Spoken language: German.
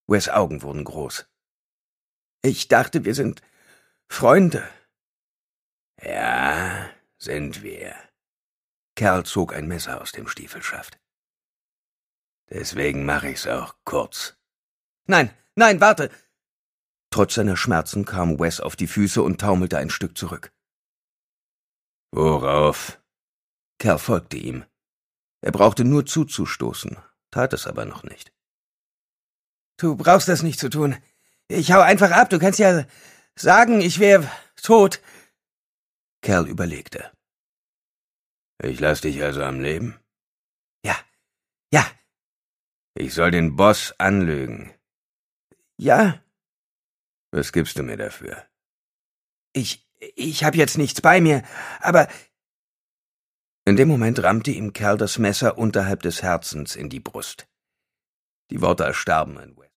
Wes' Augen wurden groß. »Ich dachte, wir sind Freunde.« »Ja, sind wir.« Kerl zog ein Messer aus dem Stiefelschaft. »Deswegen mache ich's auch kurz.« »Nein, nein, warte!« Trotz seiner Schmerzen kam Wes auf die Füße und taumelte ein Stück zurück. »Worauf?« Kerl folgte ihm. Er brauchte nur zuzustoßen, tat es aber noch nicht. »Du brauchst das nicht zu tun. Ich hau einfach ab, du kannst ja sagen, ich wäre tot.« Kerl überlegte. »Ich lass dich also am Leben?« »Ja, ja.« »Ich soll den Boss anlügen?« »Ja.« »Was gibst du mir dafür?« Ich hab jetzt nichts bei mir, aber...« In dem Moment rammte ihm Kerl das Messer unterhalb des Herzens in die Brust. Die Worte erstarben in Wes.